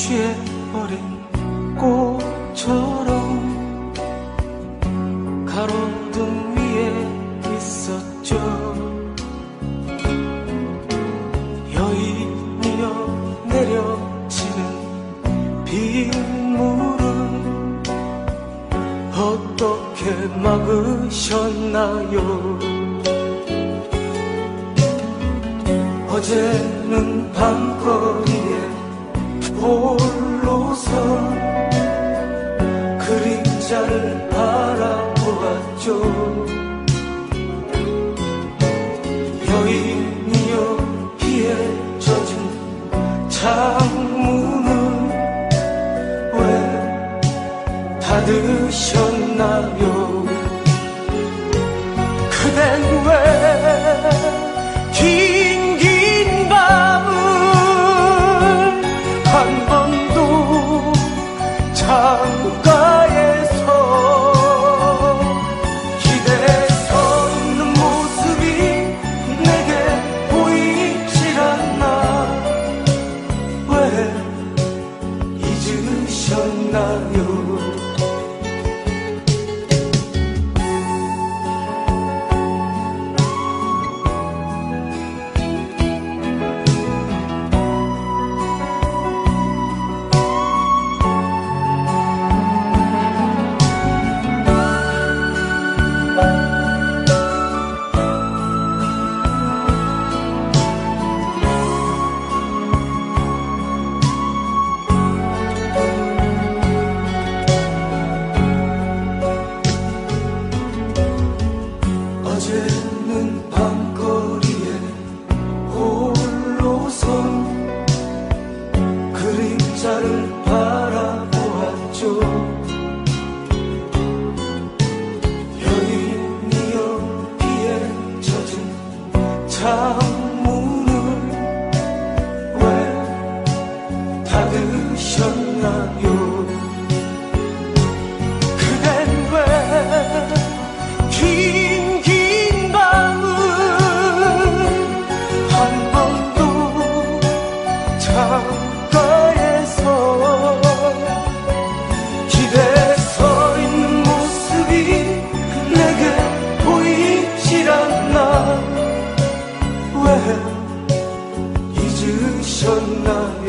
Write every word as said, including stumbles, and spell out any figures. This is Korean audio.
취해버린 꽃처럼 가로등 위에 있었죠. 여인이여 내려치는 빗물은 어떻게 막으셨나요? 어제는 밤거리에 홀로서 그림자를 바라보았죠. 여인이여 비에 젖은 창문을 왜 닫으셨나요? 그댄 왜 긴 긴 밤을 한 번도 창가에서 기대서 있는 모습이 내게 보이질 않나. 왜 잊으셨나요? 어제는 밤거리에 홀로서 그림자를 바라보았죠. 여인이여 비에 젖은 창문을 왜 닫으셨나요? 그댄 왜 긴 창가에서 기대서 있는 모습이 내게 보이질 않나. 왜 잊으셨나요?